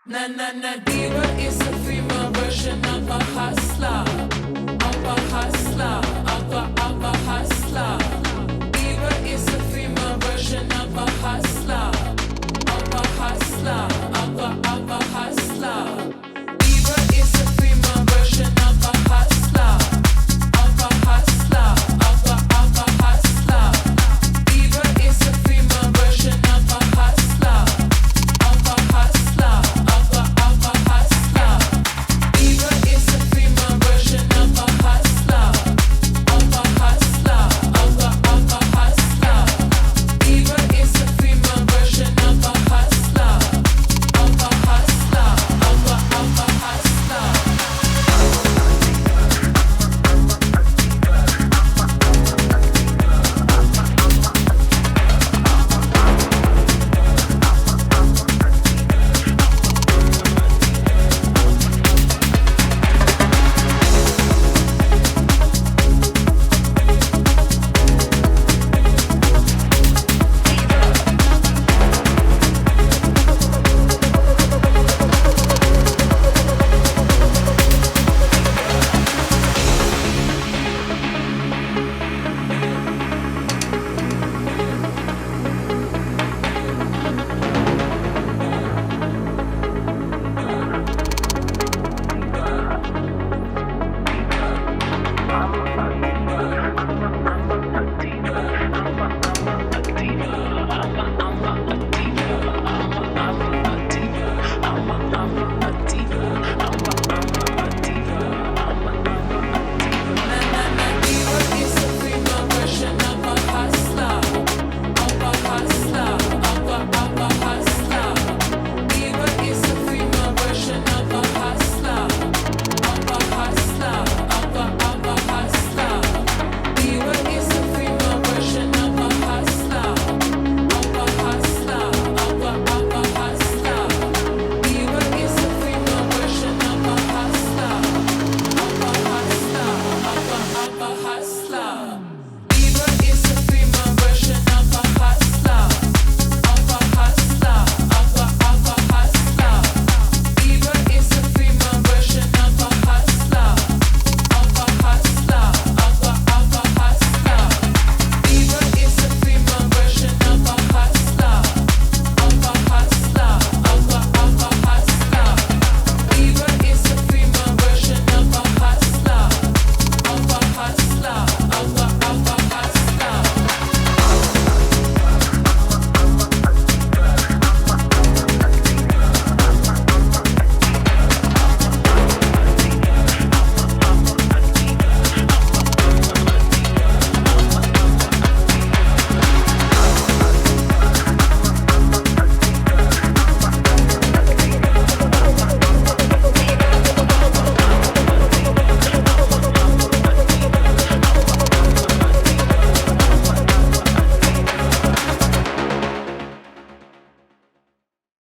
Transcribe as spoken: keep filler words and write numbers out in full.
Na na na diva is a female version of a hustler, of a hustler, of a of a hustler. Diva is a female version of a hustler, of a hustler, of a of a hustler. Diva is a female version of a hustler, of a hustler, of a of a hustler. Diva is a female version of a hustler, of a hustler, of a of a hustler. Diva is a female version of a hustler, of a hustler, of a of a hustler. Diva is a female version of a hustler, of a hustler, of a of a hustler. I'm a, I'm a, I'm a, I'm a, I'm a, I'm a, I'm a, I'm a, I'm a, I'm a, I'm a, I'm a, I'm a, I'm a, I'm a, I'm a,